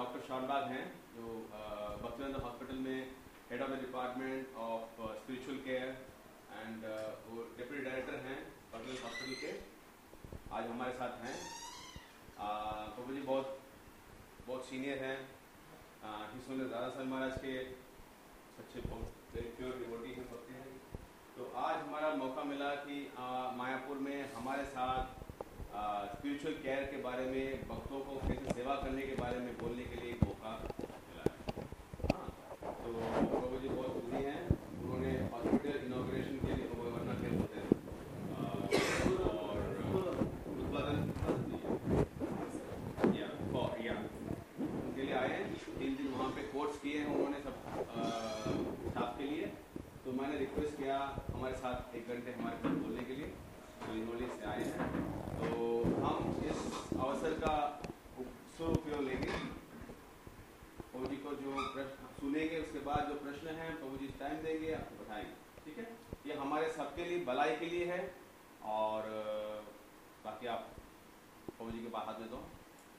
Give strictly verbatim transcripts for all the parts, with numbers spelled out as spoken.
Doctor Shanbhag हैं जो Bakhtiyar hospital में head of the department of spiritual care and वो डिप्टी डायरेक्टर हैं बख्तियार हॉस्पिटल के, आज हमारे साथ हैं। प्रभु जी बहुत बहुत सीनियर हैं, हिस्सों ज़्यादा साल महाराज के अच्छे बहुत वेरी प्योर डिवोटी हैं होते हैं। तो आज हमारा मौका मिला कि आ, मायापुर में हमारे साथ स्पिरिचुअल केयर के बारे में, भक्तों को कैसे सेवा करने के बारे में बोलने के लिए एक मौका मिला है। हाँ, तो प्रभु जी बहुत बिजी हैं, उन्होंने हॉस्पिटल इनॉग्रेशन के लिए वरना क्या होते हैं और उद्घाटन या या उनके लिए आए हैं। तीन दिन वहाँ पे कोर्स किए हैं उन्होंने सब स्टाफ के लिए। तो मैंने रिक्वेस्ट किया हमारे साथ एक घंटे हमारे साथ बोलने के लिए, तो इन्होंने से आए हैं। तो हम इस अवसर का सुपयोग लेंगे, प्रभु जी को जो प्रश्न सुनेंगे उसके बाद जो प्रश्न हैं प्रभु जी टाइम देंगे, आपको बताएंगे। ठीक है, ये हमारे सबके लिए भलाई के लिए है। और बाकी आप प्रभु जी के बात हाथ में दो।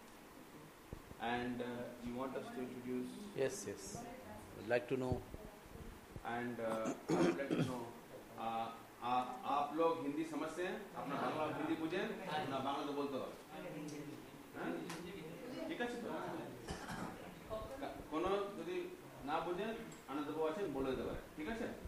And you want us to introduce? Yes yes, I'd like to know. And I would like to know, आप लोग हिंदी समझते हैं? अपना बांग्ला हिंदी बुझें ना? बांग्ला तो बोलते हो ঠিক আছে? তো কোনো যদি না বুঝেন আনন্দ আছে বলে দিতে পারে, ঠিক আছে?